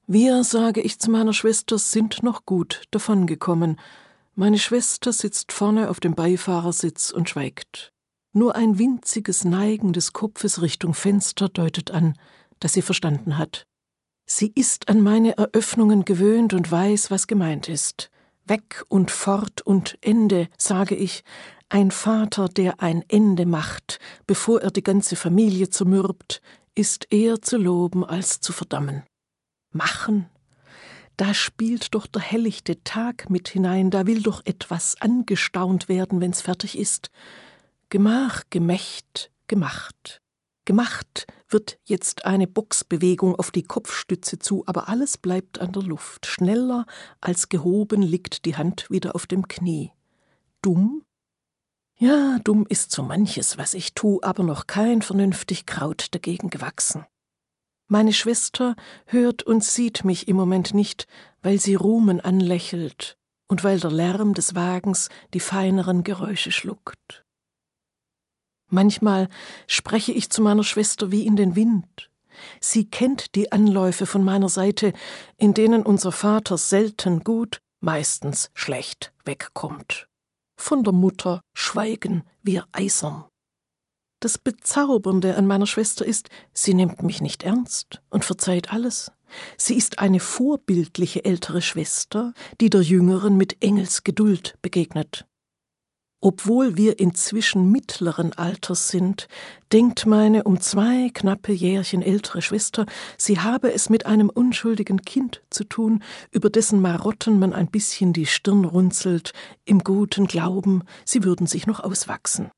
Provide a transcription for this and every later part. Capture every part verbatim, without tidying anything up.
Wir, sage ich zu meiner Schwester, sind noch gut davongekommen. Meine Schwester sitzt vorne auf dem Beifahrersitz und schweigt. Nur ein winziges Neigen des Kopfes Richtung Fenster deutet an, dass sie verstanden hat. Sie ist an meine Eröffnungen gewöhnt und weiß, was gemeint ist. Weg und fort und Ende, sage ich. Ein Vater, der ein Ende macht, bevor er die ganze Familie zermürbt, ist eher zu loben als zu verdammen. Machen? Da spielt doch der hellichte Tag mit hinein, da will doch etwas angestaunt werden, wenn's fertig ist. Gemach, gemächt, gemacht. Gemacht wird jetzt eine Boxbewegung auf die Kopfstütze zu, aber alles bleibt an der Luft. Schneller als gehoben liegt die Hand wieder auf dem Knie. Dumm? Ja, dumm ist so manches, was ich tu, aber noch kein vernünftig Kraut dagegen gewachsen. Meine Schwester hört und sieht mich im Moment nicht, weil sie Rumen anlächelt und weil der Lärm des Wagens die feineren Geräusche schluckt. Manchmal spreche ich zu meiner Schwester wie in den Wind. Sie kennt die Anläufe von meiner Seite, in denen unser Vater selten gut, meistens schlecht wegkommt. Von der Mutter schweigen wir eisern. Das Bezaubernde an meiner Schwester ist, sie nimmt mich nicht ernst und verzeiht alles. Sie ist eine vorbildliche ältere Schwester, die der Jüngeren mit Engelsgeduld begegnet. Obwohl wir inzwischen mittleren Alters sind, denkt meine um zwei knappe Jährchen ältere Schwester, sie habe es mit einem unschuldigen Kind zu tun, über dessen Marotten man ein bisschen die Stirn runzelt, im guten Glauben, sie würden sich noch auswachsen.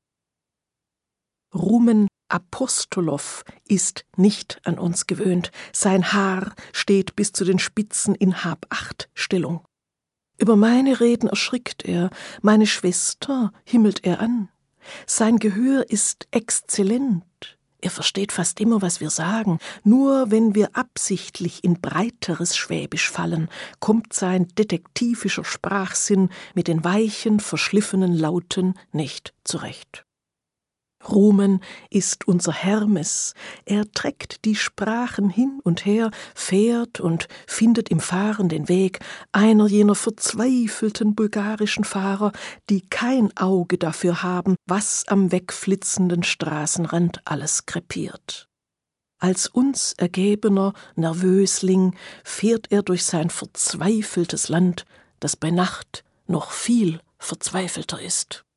Rumen Apostolow ist nicht an uns gewöhnt. Sein Haar steht bis zu den Spitzen in Hab-Acht-Stellung. Über meine Reden erschrickt er, meine Schwester himmelt er an. Sein Gehör ist exzellent. Er versteht fast immer, was wir sagen. Nur wenn wir absichtlich in breiteres Schwäbisch fallen, kommt sein detektivischer Sprachsinn mit den weichen, verschliffenen Lauten nicht zurecht. Rumen ist unser Hermes, er trägt die Sprachen hin und her, fährt und findet im Fahren den Weg, einer jener verzweifelten bulgarischen Fahrer, die kein Auge dafür haben, was am wegflitzenden Straßenrand alles krepiert. Als uns ergebener Nervösling fährt er durch sein verzweifeltes Land, das bei Nacht noch viel verzweifelter ist.